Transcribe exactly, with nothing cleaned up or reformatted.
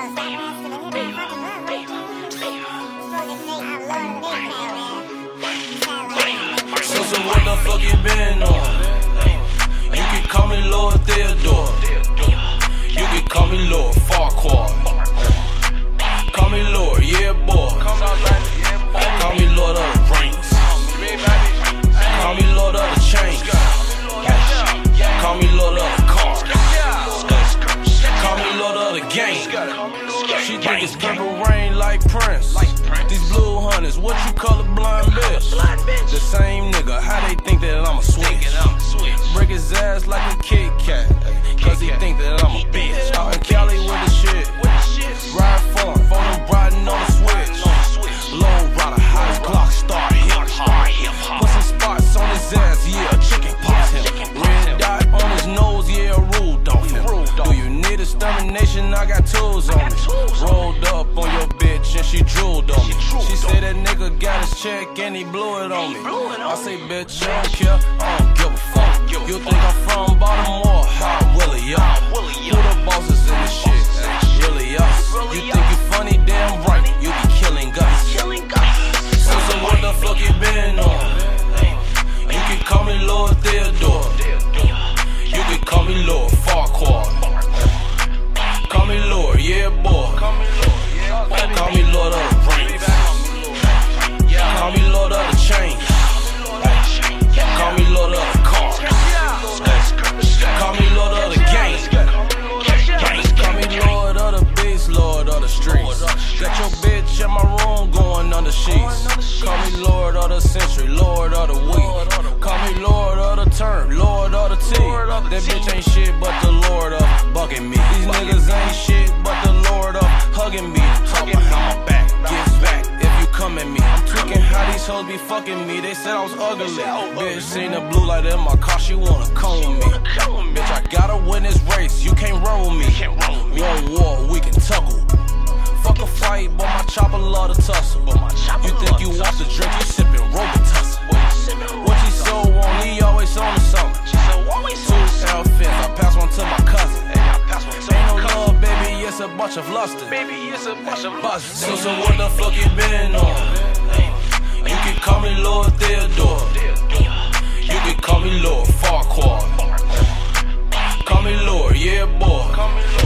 So, so what the fuck you been on? You can call me Lord Theodore. You can call me Lord Farquaad. Call me Lord, yeah boy. Call me Lord of the Rings. Call me Lord of the Chains. Call me Lord of the Cars. Call me Lord of the Game. She think it's purple rain like Prince. These blue hunters, what you call a blind bitch? The same nigga, how they think that I'm a switch? Break his ass like a Kit Kat, cause he think that I'm a bitch. Out in Cali with the shit, ride for him, phone him riding on the switch. Low rider, hottest Glock star, hip hop. Put some spots on his ass, yeah, chicken pox him. Red dot on his nose, yeah, ruled off him. Do you need extermination? I got tools on me. Rolled up on your bitch and she drooled on me. She said that nigga got his check and he blew it on me. I say, bitch, I don't care, I don't give a fuck. You think I'm from Baltimore? Hot Willie, y'all. Who the bosses in this shit? Really us. You think you funny? Damn right, you be killing us. So, so what the fuck you been on? You can call me Lord Theodore. You can call me Lord Farquaad. Call me Lord, yeah boy. Call me Lord of the Rings. Call me Lord of the Chains. Call me Lord of the Cars. Call me Lord of the Game. Call me Lord of the Beast, Lord of the Streets. Got your bitch in my room going under sheets. Call me Lord of the Century, Lord of the Week. Call me Lord of the Turn, Lord of the T. That bitch ain't shit but the Lord of bugging me. These niggas ain't shit but the Lord of hugging me. Talking how my back gives back if you come at me. I'm tweaking how these hoes be fucking me. They said I was ugly. Bitch seen the blue light in my car, she wanna come with me. Bitch, I gotta win this race, you can't roll me. One war, we can tuckle. Fuck a fight, but my chopper love to tussle. You think you want the drink, you sippin' Robitussin. What she so on, he always on to something. Two outfits, I pass one to my cousin. Ain't no love, baby, it's a bunch of lustin'. So, so what the fuck you been on? You can call me Lord Theodore. You can call me Lord Farquaad. Call me Lord, yeah boy.